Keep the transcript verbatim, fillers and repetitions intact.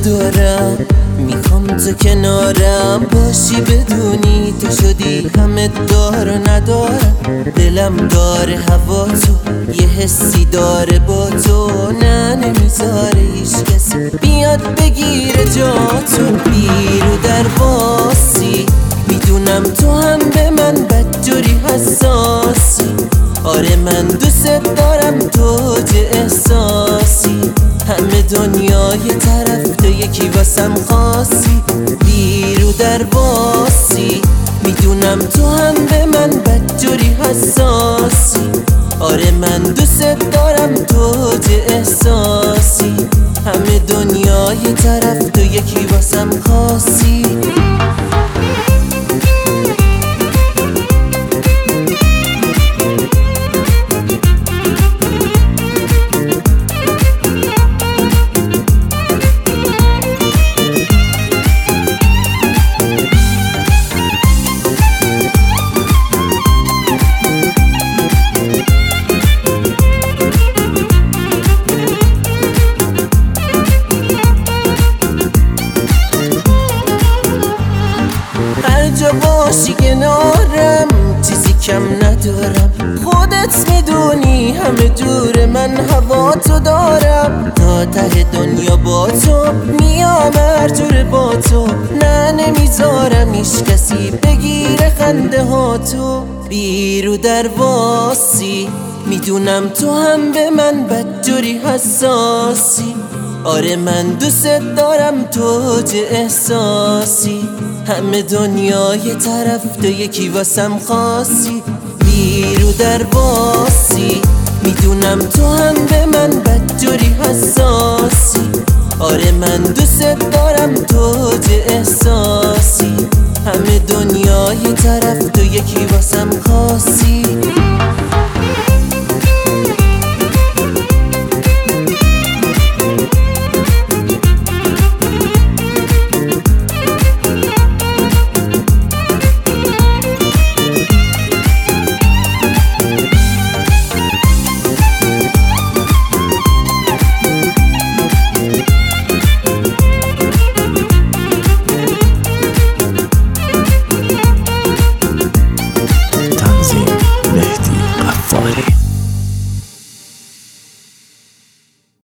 ندارم، میخوام تو کنارم باشی، بدونی تو شدی همه دار و ندارم. دلم داره هوا تو، یه حسی داره با تو، نه نمیذاره هیچ کسی بیاد بگیره جا تو. بیرو در باسی، میدونم تو هم به من بدجوری حساسی. آره من دوست دارم تو چه احساسی، همه دنیا یه طرف تو یکی واسم خاصی. بیرو در باسی، میدونم تو هم به من بدجوری حساسی. آره من دوست دارم تو چه احساسی، همه دنیا یه طرف تو یکی واسم خاصی. جا باشی کنارم چیزی کم ندارم، خودت میدونی همه جور من هوا تو دارم. تا ته دنیا با تو میام هر جور با تو، نه نمیذارم ایش کسی بگیره خنده ها تو. بیرو در واسی، میدونم تو هم به من بدجوری حساسی. آره من دوست دارم تو چه احساسی، همه دنیا یه طرف تو یکی واسم خاصی. بیرو در باسی، میدونم تو هم به من بدجوری حساسی. آره من دوست دارم تو چه احساسی، همه دنیا یه طرف تو یکی واسم خاصی.